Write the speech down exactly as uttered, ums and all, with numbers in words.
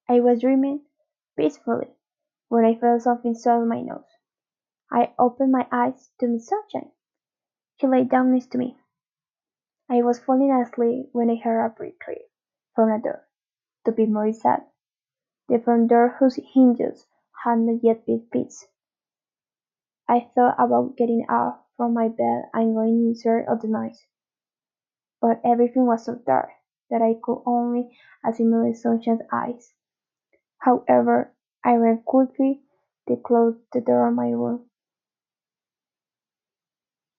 I was dreaming peacefully when I felt something soft on my nose. I opened my eyes to Miss Sunshine. She lay down next to me. I was falling asleep when I heard a brick creak from a door. To be more exact, the front door whose hinges had not yet been fixed. I thought about getting up from my bed and going in search of the noise, but everything was so dark that I could only assimilate Sunshine's eyes. However, I ran quickly to close the door of my room